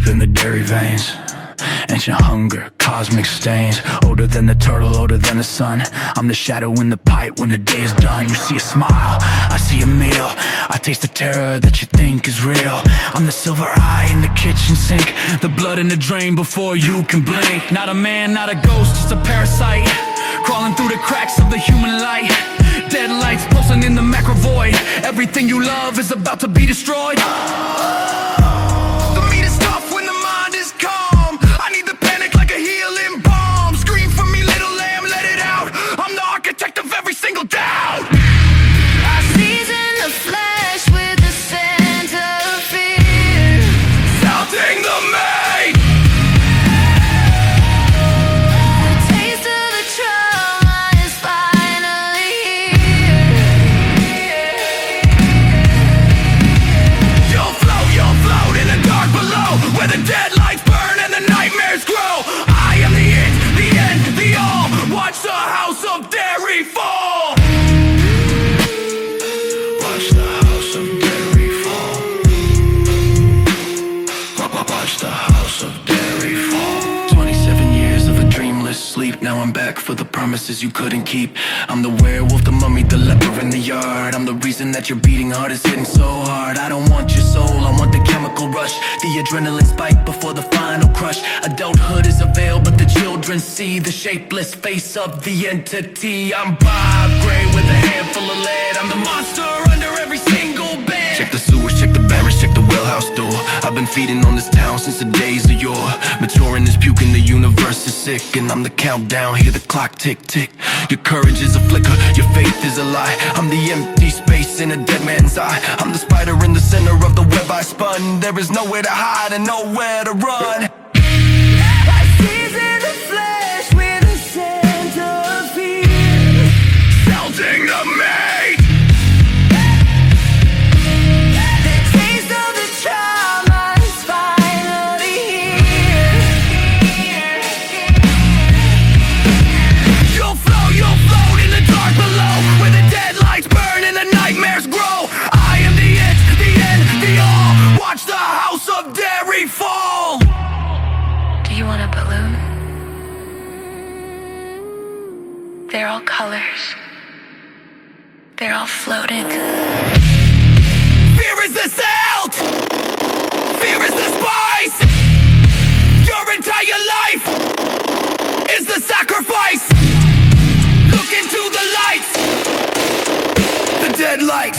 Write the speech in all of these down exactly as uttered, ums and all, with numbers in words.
than the dairy veins. Ancient hunger, cosmic stains. Older than the turtle, older than the sun. I'm the shadow in the pipe when the day is done. You see a smile, I see a meal. I taste the terror that you think is real. I'm the silver eye in the kitchen sink, the blood in the drain before you can blink. Not a man, not a ghost, just a parasite, crawling through the cracks of the human light. Dead lights pulsing in the macro void. Everything you love is about to be destroyed. The meat is tough when the mind is calm. I need the panic like a healing balm. Scream for me, little lamb, let it out. I'm the architect of every single doubt. I season the flesh with the scent of fear. Melting the maid. The taste of the trauma is finally here. You'll float, you'll float in the dark below, where the dead lights burn and the nightmares grow. I am the it, the end, the all. Watch the house of Derry fall. Watch the house of Derry fall. Watch the house of Derry fall. Twenty-seven years of a dreamless sleep. Now I'm back for the promises you couldn't keep. I'm the werewolf, the mummy, the leper in the yard. I'm the reason that your beating heart is hitting so hard. I don't want your soul, I want the chemical rush, the adrenaline spike before the final crush. Adulthood is a veil, but the children see the shapeless face of the entity. I'm Bob Gray with a handful of lead. I'm the monster under every single bed. Check the sewers, check the barracks, check the wellhouse door. I've been feeding on this town since the days of yore. Maturing is puking, the universe is sick, and I'm the countdown, hear the clock tick tick. Your courage is a flicker, your faith is a lie. I'm the empty space in a dead man's eye. I'm the spider in the center of the web I spun. There is nowhere to hide and nowhere to run. I season the flesh with the scent of fear. Melting the maid. The taste of the trauma is finally here. You'll float, you'll float in the dark below, where the dead lights burn and the nightmares grow. I am the it, the end, the all. Watch the house of Derry fall. Do you want a balloon? They're all colors. They're all floating. Fear is the salt. Fear is the spice. Your entire life is the sacrifice. Look into the lights, the dead lights.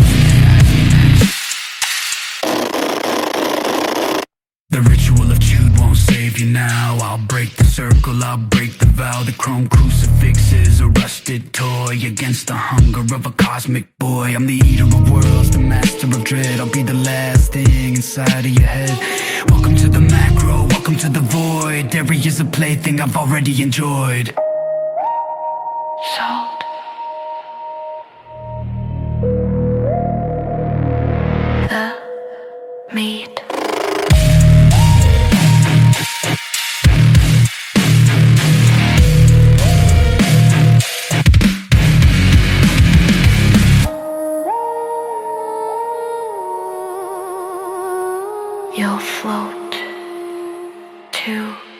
The ritual of Jude won't save you now. I'll break the circle, I'll break the vow. The chrome crucifix is a rusted toy against the hunger of a cosmic boy. I'm the eater of worlds, the master of dread. I'll be the last thing inside of your head. Welcome to the macro, welcome to the void. Derry is a plaything I've already enjoyed. Salt. The meat. You'll float to